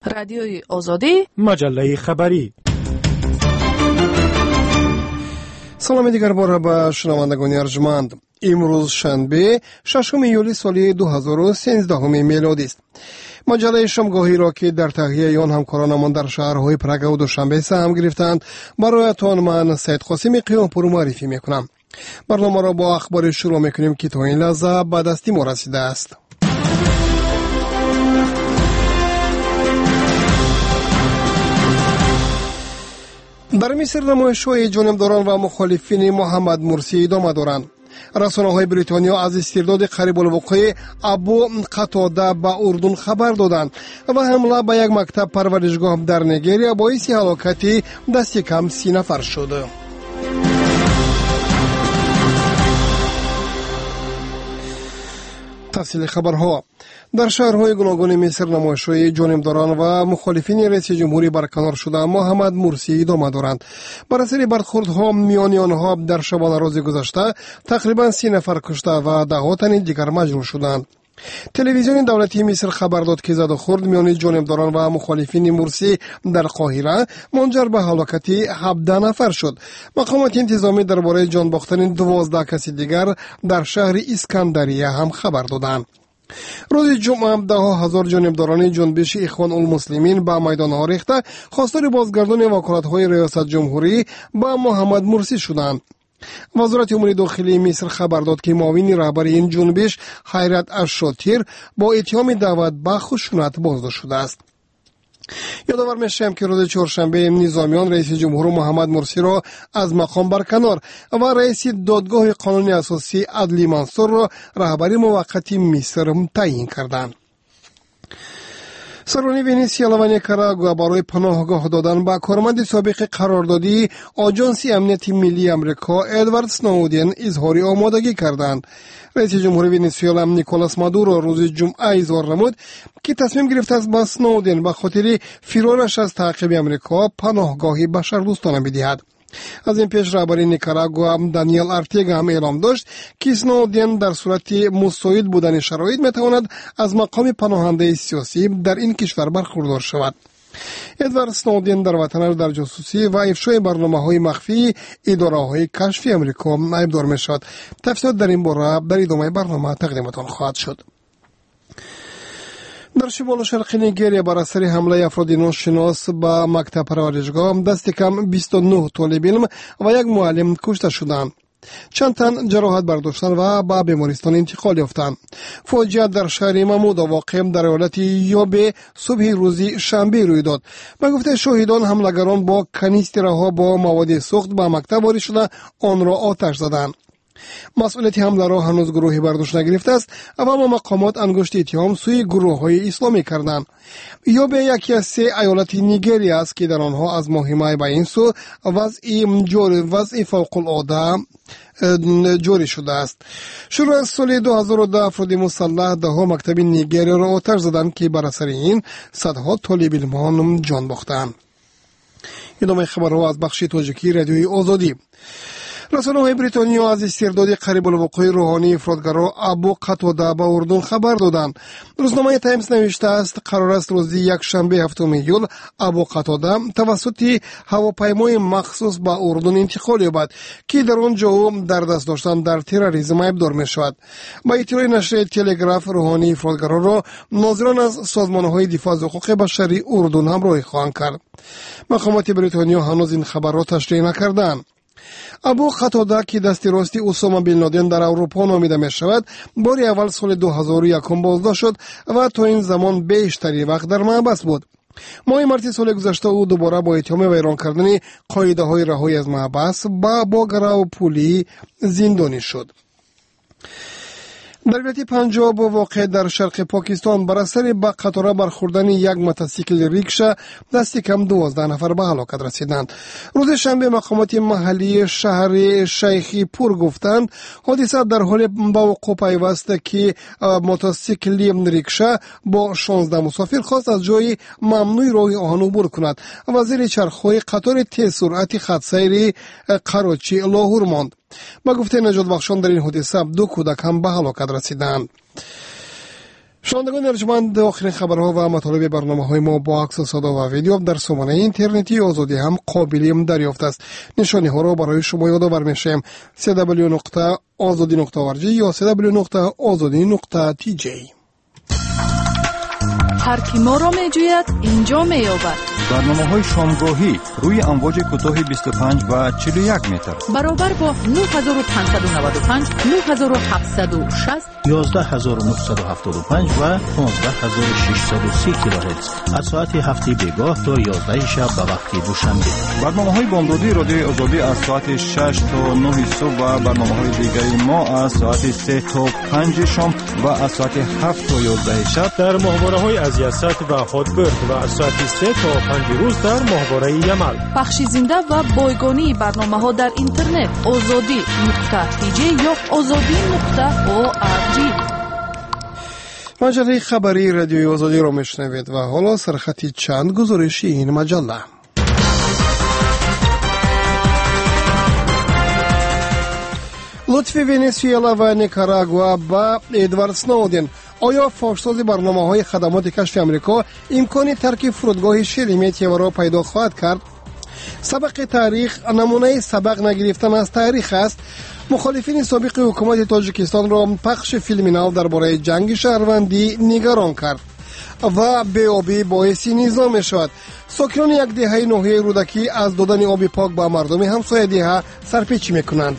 رادیوی آزادی، مجله خبری. سلام دیگر بار به شنوندگان ارجمند. امروز شنبه 6 ایولی سال 2013 میلادی است. مجله شامگاهی را که در تهیه آن همکارانمان در شهرهای پراگ و دوشنبه سهم گرفتند برایتان من سید قاسم قیامپور معرفی میکنم. برنامه را با اخبار شروع میکنیم که تا این لحظه به دستی ما رسیده است. در مصر نمایش‌های جانبداران و مخالفین محمد مرسی ادامه دارند. رسانه‌های بریتانیا از استرداد قریب الوقوع ابو قتاده به اردن خبر دادند و حمله به یک مکتب پرورشگاه در نیگریا باعث هلاکت دست کم 30 نفر شد. تفصیل خبرها. در شهرهای گوناگون مصر نمایش‌های جانبداران و مخالفین رئیس جمهوری برکنار شده محمد مرسی ادامه دارند. بر اثر برخوردها میان آنها در شبانه روز گذشته تقریبا 30 نفر کشته و ده تن دیگر مجروح شدند. تلویزیون دولتی مصر خبر داد که زد و خورد میان جانبداران و مخالفین مرسی در قاهره منجر به هلاکت 17 نفر شد. مقامات انتظامی درباره جان باختن 12 کس دیگر در شهر اسکندریه هم خبر دادند. روز جمعه 10,000 جانبداران جنبش اخوان المسلمین به میدانها ریخته خواستار بازگردان وکالت‌های ریاست جمهوری با محمد مرسی شدند. وزارت امور داخلی مصر خبر داد که معاون رهبر این جنبش حیرت الشاطر با اتهام دعوت به خشونت بازداشت شده است. یادآور میشم که روز چهارشنبه نظامیان رئیس جمهور محمد مرسی را از مقام برکنار و رئیس دادگاه قانونی اساسی عدلی منصور را رهبری موقتی مصر تعیین کردند. سرانی ونزوئلا و نیکاراگوآ برای پناهگاه دادن به کارمند سابق قراردادی آژانس امنیت ملی آمریکا ادوارد سنودن اظهار آمادگی کردند. رئیس جمهور ونزوئلا نیکولاس مادورو روز جمعه اظهار نمود که تصمیم گرفته است با سنودن به خاطر فرارش از تعقیب آمریکا پناهگاهی بشردوستانه بدهد. از این پیش رهبر نیکاراگوآ دانیل ارتیگا هم اعلام داشت که سنودن در صورت مساعد بودن شرایط میتواند از مقام پناهنده سیاسی در این کشور برخوردار شود. ادوارد سنودن در وطن در جاسوسی و افشای برنامه‌های مخفی اداره‌های کشفی آمریکا ابدار می‌شد. تفصیلات در این باره در ادامه برنامه تقدیمتان خواهد شد. در شمال شرق نیگریا بر اثر حمله افراد ناشناس به مکتب پرورشگاه دست کم 29 طالب علم و یک معلم کشته شدند. چند تن جراحت برداشتند و به بیمارستان انتقال یافتند. فاجعه در شهر محمود واقع در ایالت یوبه صبح روز شنبه روی داد. به گفته شاهدان حملگران با کنیسترها با مواد سوخت به مکتب وارد شده آن را آتش زدند. مسئولیت حمله را هنوز گروهی برداشت نگرفته است اما مقامات انگشت اتهام سوی گروه‌های اسلامی کردند. یوبه یکی از 3 ایالت نیگریا است که در آنها از ماه مای به این سو وضع فوق‌العاده جاری شده است. شروع از سال 2010 افراد مسلح 10 مکتب نیگریا را آتش زدند که بر اثر این صدها طالب علم جان باختند. ادامه خبرها از بخش تاجیکی رادیوی آزادی. رسانه‌های بریتانیا از استرداد قریب الوقوع روحانی افراطگرا ابو قتاده به اردن خبر دادند. روزنامه تایمز نوشته است قرار است روز یک شنبه 7 ایول ابو قتاده توسط هواپیمای مخصوص به اردن انتقال یابد که در آنجا در دست داشتن در تروریسم ابدار می‌شود. با اطلاع نشر تلگراف روحانی افراطگرا را ناظران از سازمان‌های دفاع از حقوق بشری اردن همراهی خواهند کرد. مقامات بریتانیا هنوز این خبر را تشریح نکردند. ابو قتاده که دست راست اسامه بن لادن در اروپا نامیده می شود بار اول سال 2001 بازداشت شد و تا این زمان بیشتری وقت در محبس بود. ماه مارس سال گذشته او دوباره با اتهام ویران کردن قاعده های رهایی از محبس با گرو پولی زندانی شد. در ولایت پنجاب واقع در شرق پاکستان بر اثر به قطار برخوردن یک موتورسیکل ریکشا دست کم 12 نفر به هلاکت رسیدند. روز شنبه مقامات محلی شهر شیخی پور گفتند حادثه در حال به وقوع پیوست که موتورسیکل ریکشا با 16 مسافر خواست از جای ممنوع راه آهن عبور کند و زیر چرخهای قطار تیز سرعت خط سیر کراچی لاهور ماند. با گفته نجات بخشان در این حادثه 2 کودک هم به هلاکت رسیدند. شنوندگان ارجمند، آخرین خبرها و مطالب برنامه‌های ما با عکس و صدا و ویدیو در سامانه اینترنتی آزادی هم قابل دریافت است. نشانی ها را برای شما یادآور می‌شیم: www.azadi.org یا www.azadi.tj. هر کی ما را می‌جوید اینجا می‌یابد. برنامه‌های شامگاهی روی امواج کوتاه 25 و 41 متر برابر با 9595 9760 11975 و 15630 کیلوهرتز از ساعت هفته بیگاه تا 11 شب به وقت دوشنبه. برنامه‌های بامدادی رادیوی آزادی از ساعت 6 تا 9 صبح و برنامه‌های دیگری ما از ساعت 3 تا 5 شام و از ساعت 7 تا 11 شب در ماهواره‌های از یسد و هاتبرگ و از ساعت 3 تا 5 روز در ماهواره یمل. پخش زنده و بایگانی برنامه‌ها در اینترنت azadi.tj یا azadi.org. مجله خبری رادیوی آزادی را میشنوید و حالا سرخطی چند گزارشی این مجله. لطفی ونزوئلا و نیکاراگوا با ادوارد سنودن. آیا فاشسازی برنامه‌های خدمات کشف آمریکا امکان ترک فرودگاه شریمتیو را پیدا خواهد کرد؟ سبق تاریخ نمونه سبق نگرفتن از تاریخ است. مخالفین سابق حکومت تاجیکستان را پخش فیلم نو درباره جنگ شهروندی نگران کرد و بی‌آبی باعث نزاع می‌شود. ساکنان یک دهه ناحیه رودکی از دادن آب پاک به مردم همسایه دهه سرپیچی می‌کنند.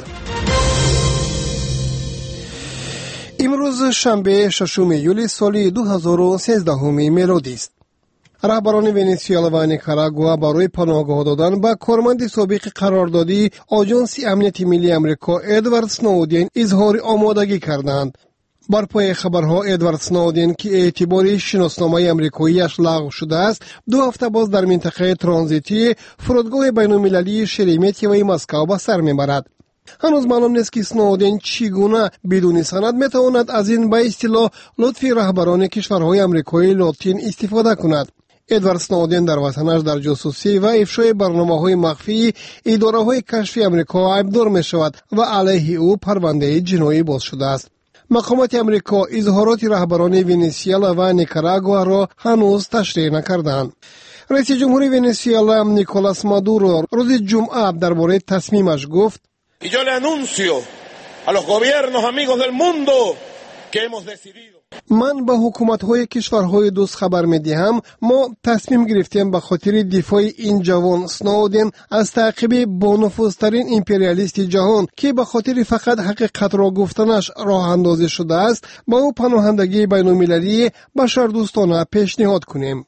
امروز شنبه 6 یولی سال 2013 میلادی است. رهبران ونزوئلا و نیکاراگوا برای پناهگاه دادن به کارمند سابق قراردادی آژانس امنیت ملی آمریکا ادوارد سنودن اظهار آمادگی کردند. بر پای خبرها ادوارد سنودن که اعتبار شناسنامه آمریکایی‌اش لغو شده است، 2 هفته باز در منطقه ترانزیتی فرودگاه بین‌المللی شریمتیو مسکو به سر میبرد. هنوز معلوم نیست که سنودن چگونه بدون سند میتواند از این به اصطلاح لطفی رهبران کشورهای آمریکایی لاتین استفاده کند. ادوارد سنودن در وطنش در جاسوسی و افشای برنامه‌های مخفی اداره‌های کشفی آمریکا عیبدار می‌شود و علیه او پرونده جنایی باز شده است. مقامات آمریکا اظهارات رهبران ونزوئلا و نیکاراگوا را هنوز تشریح نکردند. رئیس جمهوری ونزوئلا نیکولاس مادورو روز جمعه درباره تصمیمش گفت: Y yo le anuncio a los gobiernos amigos del mundo que hemos decidido. من به حکومت‌های کشورهای دوست خبر می‌دهم ما تصمیم گرفتیم به خاطر دفاع این جوان سنودن از تعقیب با نفوذترین امپریالیست جهان که به خاطر فقط حقیقت را گفتنش راه اندازی شده است با او پناهندگی بین‌المللی بشردوستانه پیشنهاد کنیم.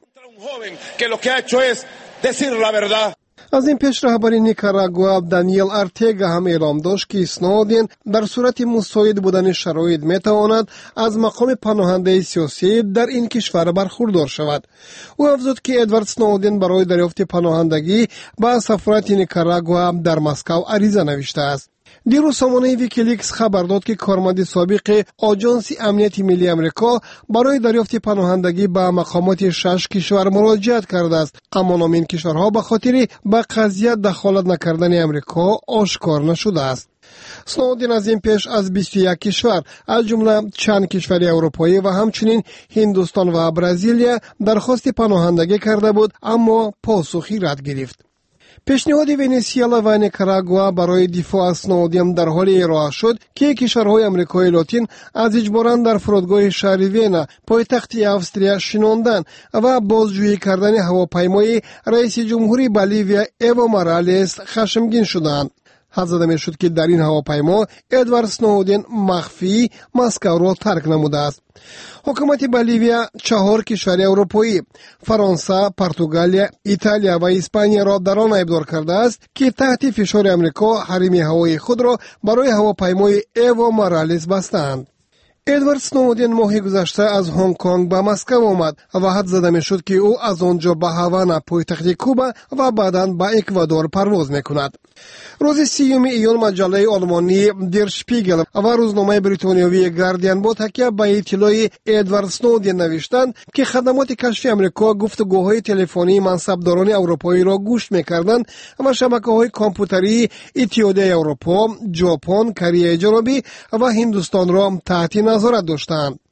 از این پیش رهبر نیکاراگوا دانیل ارتگا هم اعلام داشت که سنودن در صورت مساعد بودن شرایط میتواند از مقام پناهنده سیاسی در این کشور برخوردار شود. او افزود که ادوارد سنودن برای دریافت پناهندگی به سفارت نیکاراگوا در مسکو عریضه نوشته است. دیروز سامانه ویکیلیکس خبر داد که کارمند سابق آژانس امنیت ملی آمریکا برای دریافت پناهندگی به مقامات 6 کشور مراجعت کرده است، اما نام این کشورها به خاطر به قضیه دخالت نکردن آمریکا آشکار نشده است. سنودن از این پیش از 21 کشور از جمله چند کشور اروپایی و همچنین هندوستان و برزیلیا درخواست پناهندگی کرده بود، اما پاسخی رد گرفت. پیشنهاد ونزوئلا و نیکاراگوا برای دفاع از سنودن در حال ارائه شد که کشورهای آمریکای لاتین از اجباراً در فرودگاه شهر وینا پایتخت استریا شناندن و بازجویی کردن هواپیمای رئیس جمهوری بولیویا ایو مورالس خشمگین شدند. حد زده می شد که در این هواپیما ادوارد سنودن مخفی مسکو را ترک نموده است. حکومت بولیویا 4 کشور اروپایی فرانسه، پرتغال، ایتالیا و اسپانیا را در آن ابدار کرده است که تحت فشار آمریکا حریم هوایی خود را برای هواپیمای ایو مورالس بستند. ادوارد سنودن ماه گذشته از هنگ کنگ به مسکو آمد و حد زده می شد که او از آنجا به هاوانا پایتخت کوبا و بعداً به اکوادور پرواز می کند. روز 30 ایون مجله آلمانی در شپیگل و روزنامه بریتانیایی گاردین با تکیه به اطلاع ادوارد سنودن نوشتند که خدمات کشفی آمریکا گفتگوهای تلفنی منصبداران اروپایی را گوش می‌کردند و شبکه‌های کامپیوتری اتحادیه اروپا، ژاپن، کره جنوبی و هندوستان را تحت نظارت داشتند.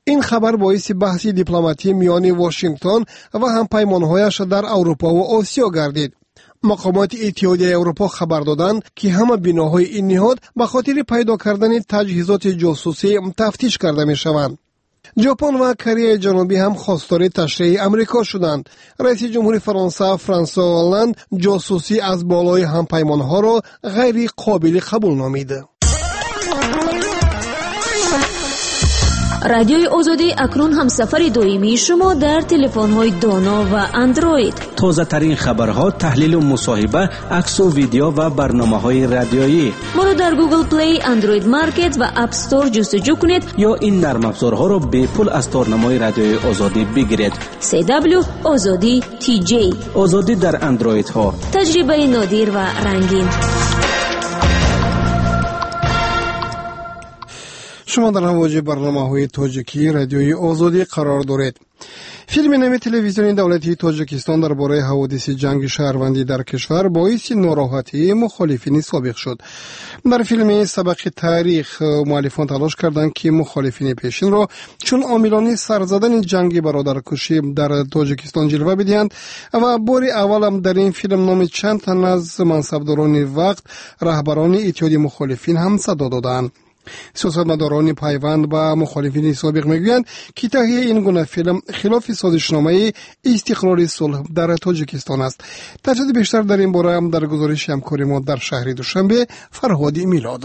این خبر باعث بحث دیپلماتی میان واشنگتن و همپیمانهایش در اروپا و آسیا گردید. مقامات اتحادیه اروپا خبر دادند که همه بناهای این نهاد به خاطر پیدا کردن تجهیزات جاسوسی تفتیش کرده می شوند. ژاپن و کره جنوبی هم خواستار تشریح امریکا شدند. رئیس جمهور فرانسه فرانسوا هلند جاسوسی از بالای همپیمانها را غیر قابل قبول نامید. رادیوی آزادی اکنون هم سفر دائمی شما در تلفن‌های دانا و اندروید. تازه ترین خبرها، تحلیل و مصاحبه، عکس و ویدیو و برنامه‌های رادیویی. ما را در گوگل پلی، اندروید مارکت و اپ استور جستجو کنید یا این نرم افزارها را به پول از تارنمای رادیوی آزادی بگیرید. CW آزادی TJ آزادی در اندروید ها. تجربه نادر و رنگین. شما در هواج برنامه‌های تاجیکی رادیوی آزادی قرار دارید. فیلم نام تلویزیونی دولتی تاجیکستان درباره حوادث جنگ شهروندی در کشور باعث ناراحتی مخالفین سابق شد. در فیلم سبق تاریخ مؤلفان تلاش کردند که مخالفین پیشین را چون عاملان سرزدن جنگ برادرکشی در تاجیکستان جلوه بدهند و بار اول هم در این فیلم نام چند تن از منصبداران وقت رهبران اتحادیه مخالفین هم صدا دادند. سیاستمداران پیوند با مخالفین سابق میگویند که تهیه این گونه فیلم خلاف سازشنامه استقرار صلح در تاجیکستان است. تجدید بیشتر در این باره هم در گزارش همکار ما در شهر دوشنبه فرهاد میلاد.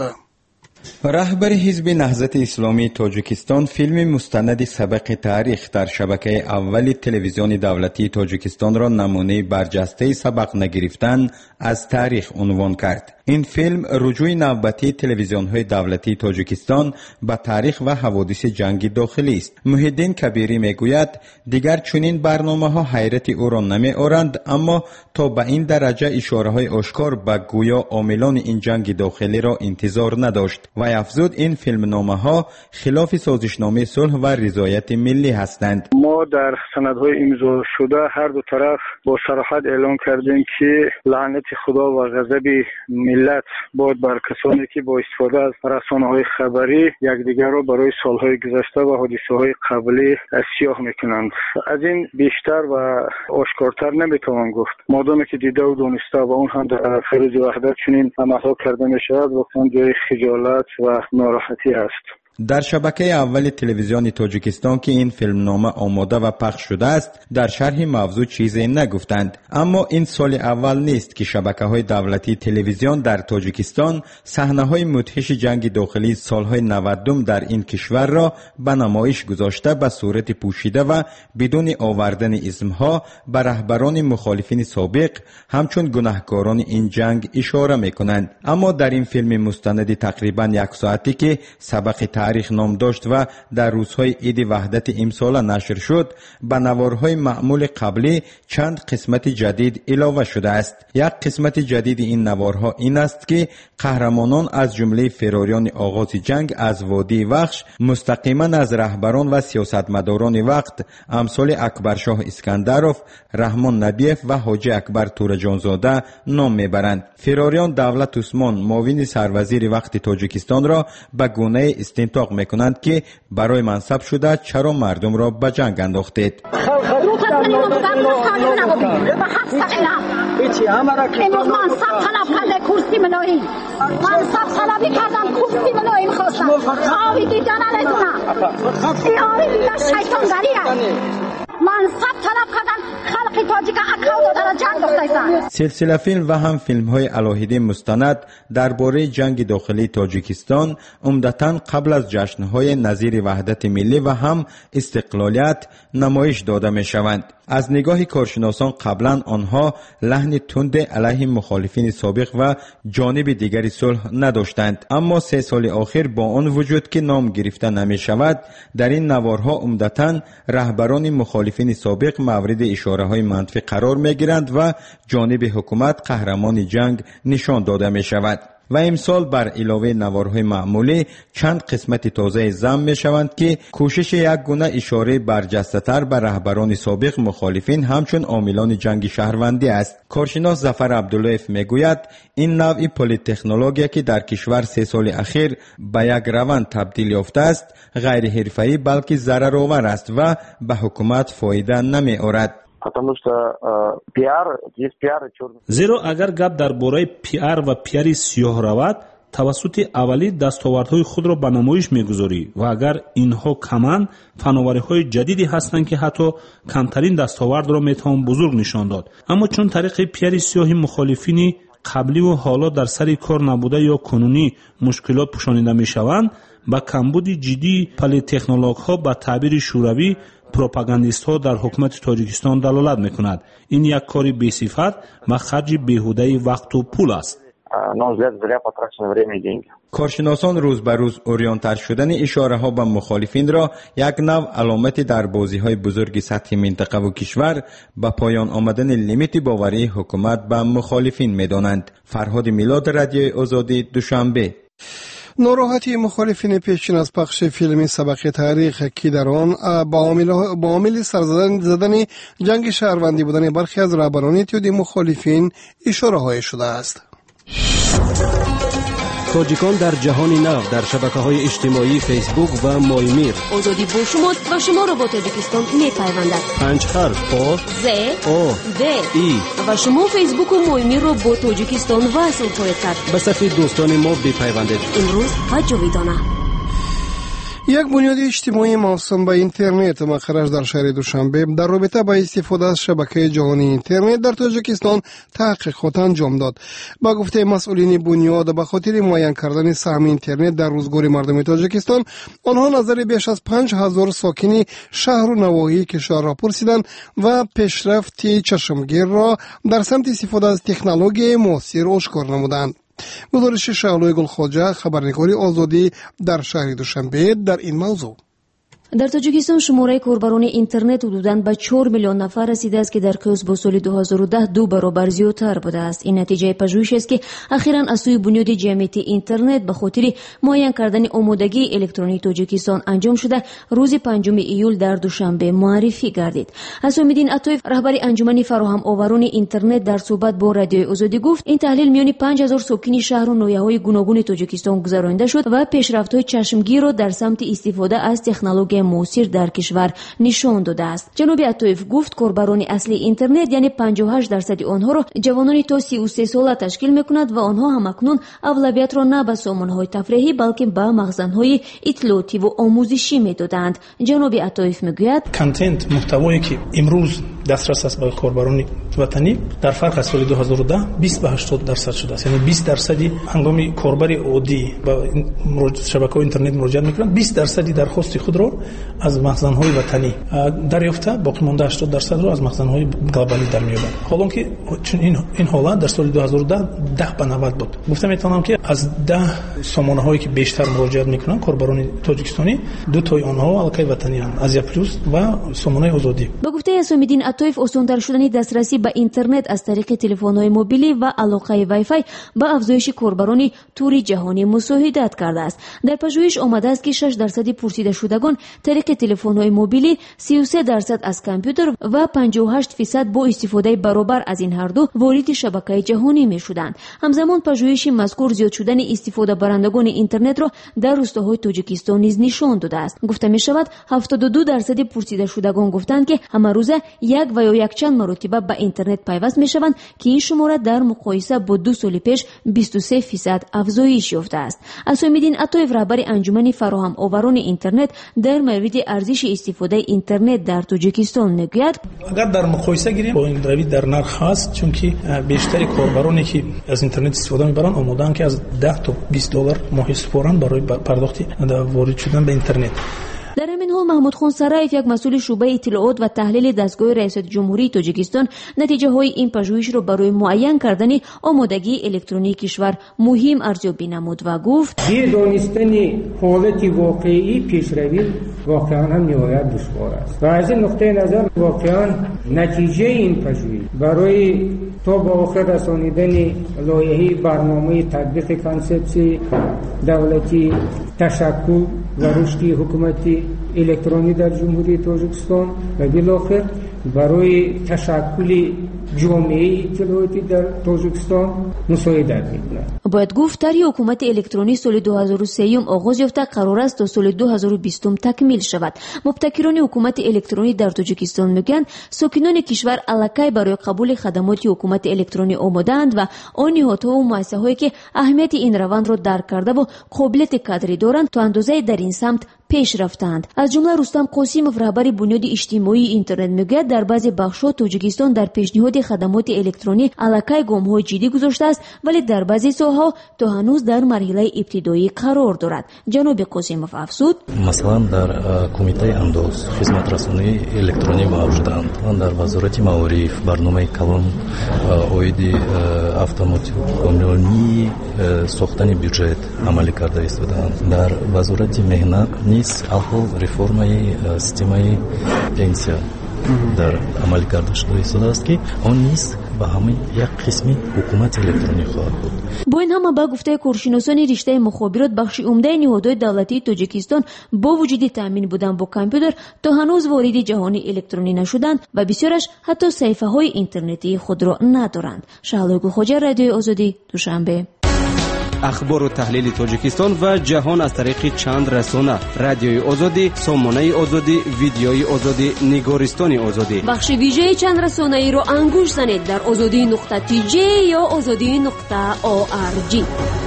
رهبر حزب نهضت اسلامی تاجیکستان فیلم مستند سبق تاریخ در شبکه اول تلویزیون دولتی تاجیکستان را نمونه برجسته سبق نگرفتن از تاریخ عنوان کرد. این فیلم رجوع نوبتی تلویزیون‌های دولتی تاجیکستان به تاریخ و حوادث جنگ داخلی است. محیدین کبیری میگوید دیگر چنین برنامه‌ها حیرت او را نمی‌آورند، اما تا به این درجه اشاره‌های آشکار به گویا عاملان این جنگ داخلی را انتظار نداشت و افزود این فیلمنامه‌ها خلاف سازشنامه صلح و رضایت ملی هستند. ما در سندهای امضا شده هر دو طرف با صراحت اعلام کردیم که لعنت خدا و غضب ملت باید بر کسانی که با استفاده از رسانه‌های خبری یکدیگر را برای سالهای گذشته و حادثه‌های قبلی سیاه میکنند. از این بیشتر و آشکارتر نمیتوان گفت. مادامی که دیده و دانسته و اون هم در فروز وحدت چنین عملها کرده میشود، واقعا جای خجالت و ناراحتی است. در شبکه اول تلویزیون تاجیکستان که این فیلمنامه آماده و پخش شده است در شرح موضوع چیزی نگفتند، اما این سال اول نیست که شبکه‌های دولتی تلویزیون در تاجیکستان صحنه‌های مدهش جنگ داخلی سالهای 90 در این کشور را به نمایش گذاشته به صورت پوشیده و بدون آوردن اسمها به رهبران مخالفین سابق همچون گناهکاران این جنگ اشاره می‌کنند. اما در این فیلم مستند تقریباً 1 ساعتی که سبق تاریخ نام داشت و در روزهای عید وحدت امسال نشر شد، به نوارهای معمول قبلی چند قسمت جدید اضافه شده است. یک قسمت جدید این نوارها این است که قهرمانان از جمله فراریان آغاز جنگ از وادی وخش مستقیما از رهبران و سیاستمداران وقت امثال اکبرشاه اسکندروف، رحمان نبیف و حاجی اکبر تورجانزاده نام میبرند. فراریان دولت عثمان معاون سروزیر وقت تاجیکستان را به گونه استنتاق میکنند که برای منصب شده چرا مردم را به جنگ انداختید. امروز منصب طلب کرده کرسی ملایی، منصب طلبی کردم کرسی ملایی میخواستم. آوی دیدن ندونم، آوی دیدن شیطانگری است. منصب طلب کردن خلق تاجیک اکاو دادن جنگ دختایستان. سلسله فیلم و هم فیلم های علاهده مستند درباره جنگ داخلی تاجیکستان عمدتاً قبل از جشنهای نظیر وحدت ملی و هم استقلالیت نمایش داده می شوند. از نگاه کارشناسان قبلا آنها لحن تند علیه مخالفین سابق و جانب دیگری صلح نداشتند، اما 3 سال اخیر با آن وجود که نام گرفته نمی شود در این نوارها عمدتاً رهبران مخالفین سابق مورد اشاره های منفی قرار می گیرند و جانب حکومت قهرمان جنگ نشان داده می شود. و امسال بر علاوه نوارهای معمولی چند قسمت تازه ضم می شوند که کوشش یک گونه اشاره برجسته‌تر به رهبران سابق مخالفین همچون عاملان جنگ شهروندی است. کارشناس ظفر عبداللهیف میگوید این نوع پلی‌تکنولوژی که در کشور 3 سال اخیر به یک روند تبدیل یافته است غیر حرفه‌ای بلکه ضررآور است و به حکومت فایده نمی آورد. زیرا اگر گپ درباره پی‌آر و پی‌آر سیاه رود توسط اولی دستاوردهای خود را به نمایش می‌گذاری و اگر اینها کمند فناوری‌های جدیدی هستند که حتی کمترین دستاورد را میتوان بزرگ نشان داد. اما چون طریق پی‌آر سیاه مخالفین قبلی و حالا در سر کار نبوده یا کنونی مشکلات پوشانیده میشوند با کمبود جدی پلی‌تکنولوژها به تعبیر شوروی پروپاگاندیست ها در حکومت تاجیکستان دلالت میکند. این یک کاری بی‌صفت و خرج بیهوده وقت و پول است. کارشناسان روز به روز اوریانتر شدن اشاره ها به مخالفین را یک نوع علامت در بازی های بزرگ سطح منطقه و کشور به پایان آمدن لیمیت باوری حکومت به مخالفین میدانند. فرهاد میلاد، رادیوی آزادی، دوشنبه. ناراحتی مخالفین پیشین از پخش فیلم سبق تاریخ که در آن با عامل سرزدن جنگ شهروندی بودن برخی از رهبران اتحادیه مخالفین اشاره های شده است. تاجیکان در جهان نو در شبکه‌های اجتماعی فیسبوک و مایمیر. آزادی باشماد و شما را با تاجیکستان می‌پیوندد. 5 حرف آ ز او د ای و شما فیسبوک و مایمیر را با تاجیکستان وصل خواهید کرد. به صفحه دوستان ما بپیوندید. امروز و جاویدانه. یک بنیاد اجتماعی موسوم به اینترنت مخرج در شهر دوشنبه در رابطه با استفاده از شبکه جهانی اینترنت در تاجیکستان تحقیقات انجام داد. با گفته مسئولین بنیاد، به خاطر معین کردن سهم اینترنت در روزگار مردم تاجیکستان، آنها نظر بیش از 5000 ساکن شهر و نواحی کشور را پرسیدند و پیشرفت چشمگیر را در سمت استفاده از تکنولوژی معاصر آشکار نمودند. گزارش شعلوی گلخواجه، خبرنگاری آزادی در شهر دوشنبه در این موضوع. در تاجیکستان شماره کاربران اینترنت حدوداً به 4 میلیون نفر رسیده است که در قیاس با سال 2010 2 برابر زیادتر بوده است. این نتیجه پژوهشی است که اخیراً از سوی بنیاد جمعیت اینترنت به خاطر معین کردن آمادگی الکترونیک تاجیکستان انجام شده روز 5 ایول در دوشنبه معرفی گردید. حسامالدین عطایف، رهبر انجمن فراهم آوران اینترنت، در صحبت با رادیوی آزادی گفت این تحلیل میان 5000 ساکن شهر و ناحیه‌های گوناگون تاجیکستان گذرانده شد و پیشرفت‌های چشمگیر را در سمت استفاده از تکنولوژی موثر در کشور نشان داده است. جناب عطایف گفت کاربران اصلی اینترنت یعنی 58% آنها را جوانان تا 33 ساله تشکیل می‌کند و آنها همکنون اولویت را نه به سامانه‌های تفریحی بلکه به مخزن‌های اطلاعاتی و آموزشی می‌دادند. جناب عطایف میگوید کانتنت، محتوایی که امروز دسترس است به کاربران وطنی در فرق از سال 2010 20 به 80% شده است. یعنی 20% هنگامی کاربر عادی با شبکه‌های اینترنت مراجعه می‌کنند، 20% درخواست خود را از مخزن‌های وطنی دریافته، باقی مانده 80% را از مخزن‌های گلوبالی در می‌آورند. حالا که چون این حالت در سال 2010 10 به 90 بود. گفتم میتونم که از 10 سامانه‌هایی که بیشتر مراجعه می‌کنند کاربران تاجیکستانی، 2 تای آنها الکی وطنی هستند، آسیا پلوس و سامانه آزادی. با گفته حسامالدین عطایف، آسان‌تر شدن دسترسی به اینترنت از طریق تلفن‌های موبیلی و علاقه وای فای با افزایش کاربران تور جهانی مساعدت کرده است. در پژوهش آمده است که 6% پرسیده شدگان طریق تلفن‌های موبیلی، 33% از کامپیوتر و 58% با استفاده برابر از این هر دو وارد شبکه جهانی می‌شدند. همزمان پژوهش مذکور زیاد شدن استفاده برندگان اینترنت را در روستاهای تاجیکستان نیز نشان داده است. گفته می‌شود 72% پرسیده شدگان گفتند که همه روزه یک و یا یک چند مرتبه به اینترنت پیوست می‌شوند که این شماره در مقایسه با 2 سال پیش 23% افزایش یافته است. حسامالدین عطایف، رهبر انجمن فراهم آوران اینترنت، در مورد ارزش استفاده اینترنت در تاجیکستان میگوید اگر در مقایسه گیریم با این روی در نرخ هست، چون که بیشتر کاربرانی که از اینترنت استفاده میبرند آماده‌اند که از 10 تا $20 ماهی سپارند برای پرداخت وارد شدن به اینترنت. در همین حال محمودخان سرايف یک مسئول شعبه اطلاعات و تحلیل دستگاه ریاست جمهوری تاجیکستان نتیجه های این پژوهش را برای معین کردن آمادگی الکترونی کشور مهم ارزیابی نمود و گفت دانستن حالت واقعی پیشروی واقعا هم نهایت دشوار است و از این نقطه نظر واقعا نتیجه این پژوهش برای تا به آخر رسانیدن لایحه برنامه تطبیق کانسپسی دولتی تشکل و رشد حکومتی الکترونی در جمهوری تاجیکستان و بالاخره برای تشکل جامعه اطلاعاتی در تاجیکستان مساعدت می‌کند. باید گفت طرح حکومت الکترونی سال 2003 آغاز یافته قرار است تا سال 2020 تکمیل شود. مبتکران حکومت الکترونی در تاجیکستان میگن ساکنان کشور الکی برای قبول خدمات حکومت الکترونی آماده‌اند و آن نهادها و مؤسسه‌هایی که اهمیت این روند را درک کرده و قابلیت کادری دارند تا اندازه در این سمت پیش رفتند. از جمله رستم قاسمов رهبر بنیاد اجتماعی اینترنت میگوید در بعضی بخش‌ها تاجیکستان در پیشنهاد خدمات الکترونی الکی گام‌های جدی گذاشته است ولی در بعضی ساحه‌ها تا هنوز در مرحله ابتدایی قرار دارد. جناب قاسمов افزود مثلا در کمیته اندوز خدمات رسانی الکترونی موجودند و در وزارت معارف برنامه کلان اوید автоматизировании ساختن بودجه عملی کرده ایستادند. در وزارت مهنت نیز اهل رفرمای سیستم پنسیا در عمل کرده شده ایستاده است که آن نیز به همین یک قسمی حکومت الکترونی خواهد بود. با این همه با گفته کارشناسان رشته مخابرات بخش عمده نهادهای دولتی تاجیکستان با وجود تامین بودن با کامپیوتر تا هنوز وارد جهان الکترونی نشدند و بسیارش حتی صفحه های اینترنتی خود را ندارند. شهلوی خوجا، رادیوی آزادی، دوشنبه. اخبار و تحلیل تاجیکستان و جهان از طریق چند رسانه: رادیوی آزادی، سامانه آزادی، ویدیوی آزادی، نگارستان آزادی. بخش ویژه چند رسانه ای را انگوش زنید در azadi.tj یا azadi.org.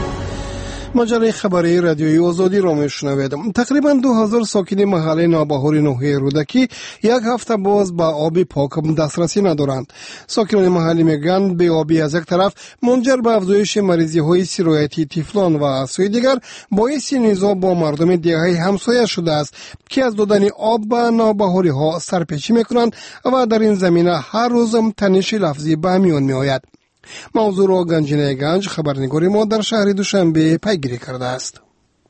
مجله خبری رادیوی آزادی را میشنوید. تقریبا 2000 ساکن محله نوبهار ناحیه رودکی یک هفته باز با آب پاک دسترسی ندارند. ساکنان محله میگن بی آبی از یک طرف منجر به افزایش مریضی های سرایتی طفلان و از سوی دیگر باعث نزاع با مردم دیگه همسایه شده است که از دادن آب به نوبهاری ها سرپیچی میکنند و در این زمینه هر روز تنش لفظی به میان میآید. موضوع را گنجینه گنج خبرنگاری ما در شهر دوشنبه پیگیری کرده است.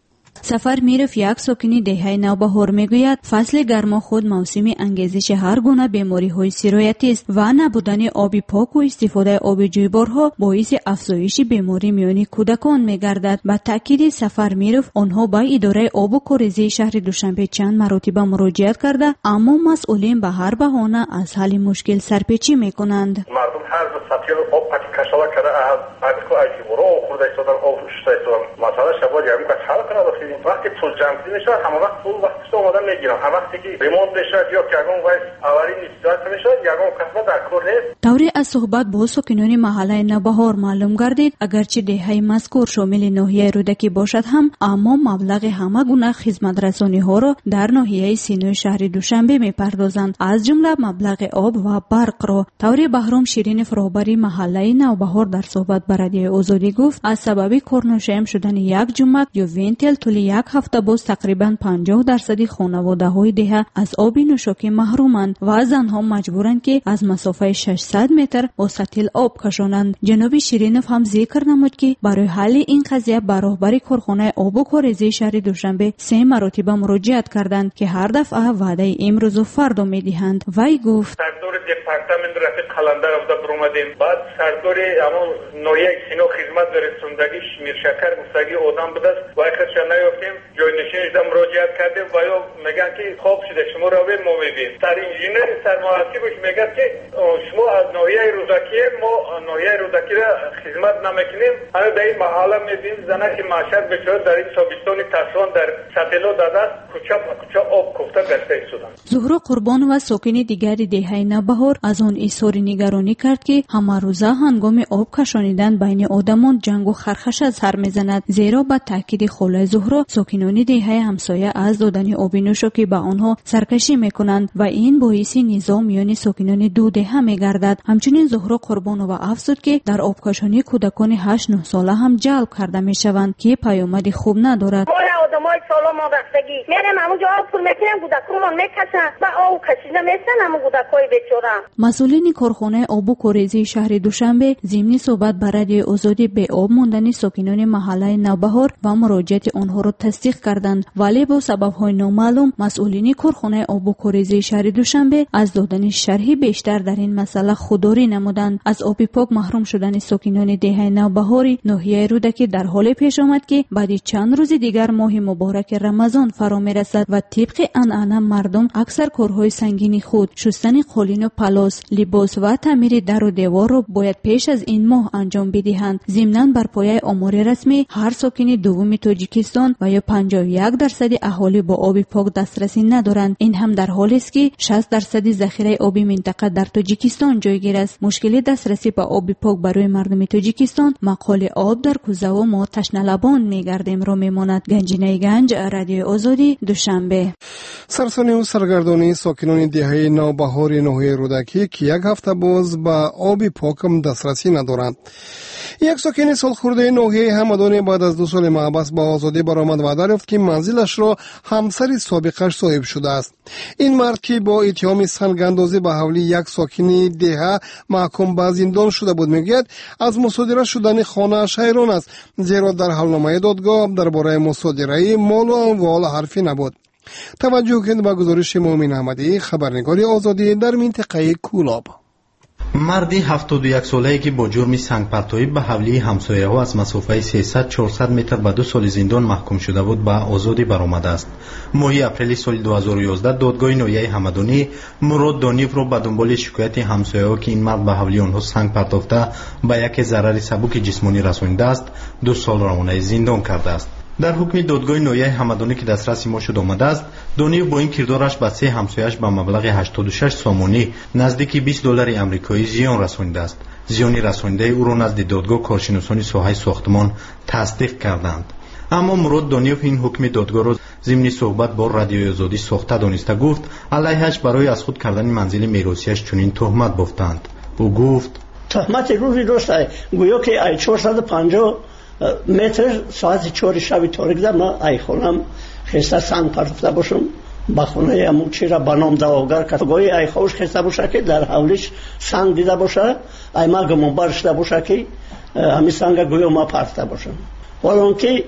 سفر میرف یک ساکنی دهه نوبهار میگوید فصل گرما خود موسم انگیزش هر گونه بیماری های سرایتی است و نبودن آب پاک و استفاده آب جویبارها باعث افزایش بیماری میان کودکان میگردد. با تاکید سفر میرف آنها با اداره آب و کاریزی شهر دوشنبه چند مرتبه مراجعت کرده اما مسئولین به هر بهانه از حل مشکل سرپیچی میکنند. مردم هر سطح آب کشاله کرده از کو ایمورو خورده ایستادن آب شسته ایستادن مثلا شبا یارم که حل کنه وقتی پول جمع میشه همه وقت پول وقتش اومدن میگیرن هر وقتی که ریموت بشه یا کارگون وایس اوری نیست میشه یارم کسب در کار نیست. طوری از صحبت با ساکنان محله نوبهار معلوم گردید اگرچه دهه مذکور شامل ناحیه رودکی باشد هم اما مبلغ همه گونه خدمات رسانی ها را در ناحیه سینوی شهر دوشنبه میپردازند از جمله مبلغ آب و برق را. طوری بهرام شیرینف رهبر محله نوبهار در صحبت با رادیوی آزادی گفت از سبب کورنوشیم شدن یک جمعه یا ونتیل طول یک هفته باز تقریبا 50% خانواده‌های ده از آب نوشاکی محرومند و از آنها مجبورند که از مسافه 600 متر با سطل آب کشانند. جناب شیرینف هم ذکر نمود که برای حل این قضیه به رهبر کارخانه آب و کاریزی شهر دوشنبه 3 مرتبه مراجعت کردند که هر دفعه وعده امروز و فردا میدهند. وی گفت سردار دپارتمنت رفیق قلندر افدا برومدیم بعد سردار اما نویه سینو خدمت رسوندگی میرشکر مستگی آدم بود و اخرش نیافتیم جای نشینش دم مراجعت کردیم و یا میگن که خوب شده شما را به ما میدیم. سر انجینر سرمحاسبش میگه که شما از ناحیه رودکی ما ناحیه رودکی را خدمت نمیکنیم. اما در این محله میدیم زنه که معاشر بچه‌ها در این تابستان تسوان در سطلو داده کوچه آب کوفته گشته شدن. زهرا قربان و ساکن دیگری دهه نوبهار از آن اظهار نگرانی کرد که همه روزه هنگام آب کشانیدن بین آدمان جنگ و خرخشه سر میزند. زیرا با تاکید خاله زهرا ساکنان دهه همسایه از دادن آب نوشاکی به آنها سرکشی میکنند و این باعث نزاع میان ساکنان دو دهه میگردد. همچنین زهرا قربان و افزود که در آبکشانی کودکان 8-9 ساله هم جلب کرده میشوند که پیامد خوب ندارد. آدمای سالم رفتگی میرم همون جا پول میکنم کودکان میکشن و آب کشیده میسن همون کودکای بیچاره. مسئولین کارخانه آب و کوریزی شهر دوشنبه ضمن صحبت با رادیوی آزادی به آب ماندن ساکنان محله نوبهار و مراجعت آنها را تصدیق کردند، ولی با سبب‌های نامعلوم مسئولین کارخانه آب و کوریزی شهر دوشنبه از دادن شرحی بیشتر در این مسئله خودداری نمودند. از آب پاک محروم شدن ساکنان دهه نوبهاری ناحیه رودکی در حال پیش آمد که بعد چند روز دیگر ماه مبارک رمضان فرا می‌رسد و طبق عنعنه مردم اکثر کارهای سنگین خود شستن قالین و پلاس، لباس و تعمیر در و دیوار را باید پیش از این ماه انجام بدهند. ضمناً بر پایه آمار رسمی هر ساکن دوم تاجیکستان و یا 51% اهالی با آب پاک دسترسی ندارند. این هم در حالی است که 60% ذخیره آبی منطقه در تاجیکستان جایگیر است. مشکل دسترسی به آب پاک برای مردم تاجیکستان مقال آب در کوزه و ما تشنه لبان می‌گردیم را میماند. گنجینه گنج، رادیوی آزادی، دوشنبه. سرسانی و سرگردانی ساکنان دهه نوبهار ناحیه رودکی که یک هفته باز به آب پاک دسترسی ندارند. یک ساکن سالخورده ناحیه همدان بعد از 2 سال محبس به آزادی برآمد و دریافت که منزلش را همسر سابقش صاحب شده است. این مرد که با اتهام سنگ‌اندازی به حوالی یک ساکن دهه محکوم به زندان شده بود میگوید از مصادره شدن خانه‌اش حیران است، زیرا در حلنامه دادگاه درباره مصادره مال و اموال حرفی نبود. توجه کنید به گزارش مومن احمدی، خبرنگار آزادی در منطقه کولاب. مردی 71 ساله‌ای که با جرم سنگپرتایی به حوالی همسایه‌ها از مسافه 300-400 متر به 2 سال زندان محکوم شده بود به آزادی برآمده است. ماه اپریل سال 2011 دادگاه ناحیه همدانی مراد دانیف را به دنبال شکایت همسایه‌ها که این مرد به حوالی آنها سنگ پرتافته به یک ضرر سبک جسمانی رسانیده است 2 سال روانه زندان کرده است. در حکم دادگاه ناحیه همدانی که دسترس ما شد آمده است، دانیف با این کردارش به 3 همسایه‌اش به مبلغ 86 سامانی نزدیک $20 آمریکایی زیان رسانیده است. زیان رسانیده او را نزد دادگاه کارشناسان ساحه ساختمان تصدیق کردند. اما مراد دانیف این حکم دادگاه را ضمن صحبت با رادیوی آزادی ساخته دانسته گفت علیهش برای از خود کردن منزل میراثیش چنین تهمت بافتند. او گفت تهمت روزی داشته گویا که 450 متر ساعت 4 شب تاریک در ما ای خونم خسته سنگ پرتافته باشم با خونه امو چی را بنام دواگر که گویی ای خوش خسته باشه که در حولش سنگ دیده باشه ای ما گمون برشده باشه که همی سنگ گویا ما پرتافته باشم. حالا که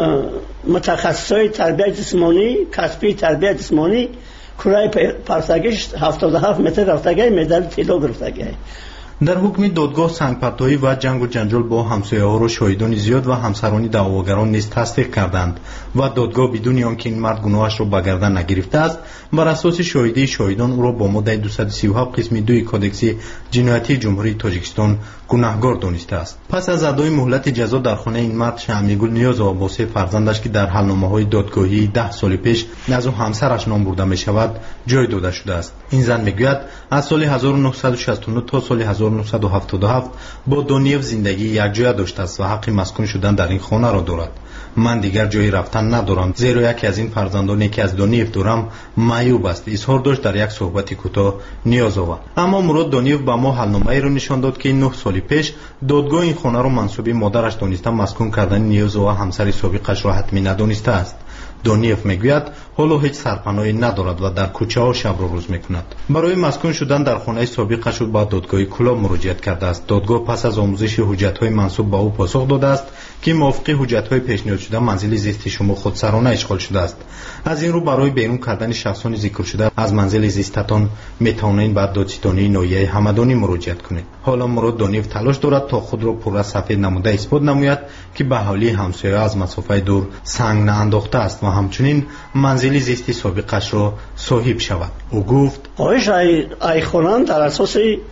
متخصصای تربیت جسمانی کسبی تربیت جسمانی کرای پرتگیش 77 متر رفتگی مدل طلا گرفتگی. در حکم دادگاه سنگپرتایی و جنگ و جنجال با همسایه‌ها را شاهدان زیاد و همسران دعواگران نیز تصدیق کردند و دادگاه بدون آنکه این مرد گناهش را به گردن نگرفته است بر اساس شاهدی شاهدان او را با ماده 237 قسم 2 کودکس جنایتی جمهوری تاجیکستان گناهکار دانسته است. پس از ادای مهلت جزا در خانه این مرد شمیگل نیاز و با 3 فرزندش که در حلنامه‌های دادگاهی 10 سال پیش از او همسرش نام برده می شود جای داده شده است. این زن میگوید از سال 1969 تا سال 1977 با دانیف زندگی یکجا داشته است و حق مسکن شدن در این خانه را دارد. من دیگر جایی رفتن ندارم زیرا یکی از این فرزندانی که از دانیف دارم معیوب است، اظهار داشت در یک صحبت کوتاه نیازآور. اما مراد دانیف به ما حلنامه‌ای را نشان داد که 9 سال پیش دادگاه این خانه را منصوب مادرش دانسته مسکن کردن نیازآور همسر سابقش را حتمی ندانسته است. دانیف میگوید حالا هیچ سرپناهی ندارد و در کوچه ها شب و روز میکند. برای مسکن شدن در خانه سابقش با دادگاه کولاب مراجعت کرده است. دادگاه پس از آموزش حجت‌های منسوب به او پاسخ داده است که موافق حجت‌های پیشنهاد شده منزل زیست شما خودسرانه اشغال شده است. از این رو برای بیرون کردن شخصان ذکر شده از منزل زیستتان میتوانید به دادستانی ناحیه همدانی مراجعت کنید. حالا مراد دانیف تلاش دارد تا خود را پورا سفید نموده اثبات نماید که به حوالی همسایه از مسافه دور سنگ نانداخته است و همچنین منزل زیستی سابقش را صاحب شود. او گفت آیش ای خانان در اساس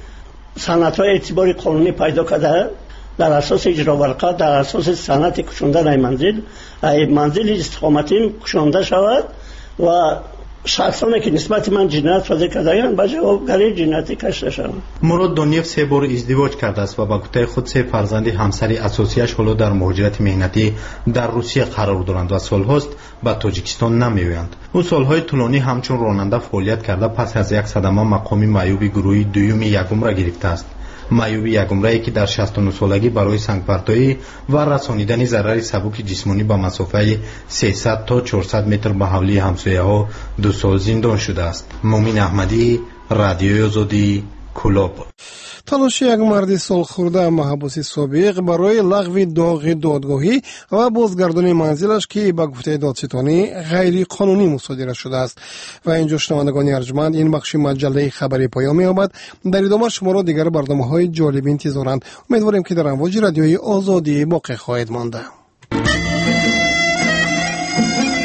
سندهای اعتباری قانونی پیدا کرده، در اساس اجرا ورقه، در اساس سند کشوندن ای منزل استقامتی کشونده شود و شخصانی که نسبت من جنایت صادر کرده‌اند به جوابگری جنایتی کشته شوند. مراد دانیف 3 بار ازدواج کرده است و با گفته خود 3 فرزند همسر اساسیش حالا در مهاجرت مهنتی در روسیه قرار دارند و سالهاست به تاجیکستان نمی‌آیند. او سالهای طولانی همچون راننده فعالیت کرده پس از یک صدمه مقام معیوب گروهی دوم یکم را گرفته است. майюби ягумрае ки дар 69 солагӣ барои сангпартоӣ ва расонидани зарари сабуки ҷисмонӣ ба масофаи 300 то 400 метр ба ҳавлии ҳамсояҳо 2 сол зиндон шудааст. муъмин аҳмадӣ, радиои озодӣ, кӯлоб. талоши як марди солхӯрда маҳбуси собиқ барои лағви доғи додгоҳӣ ва бозгардони манзилаш ки ба гуфтаи додситонӣ ғайриқонунӣ мусодира шудааст. ва инҷо шунавандагони арҷманд, ин бахши маҷаллаи хабари поён меёбад. дар идома шуморо дигар барномаҳои ҷолиб интизоранд. умедворем ки дар амвоҷи радиои озодӣ боқӣ хоҳед монда.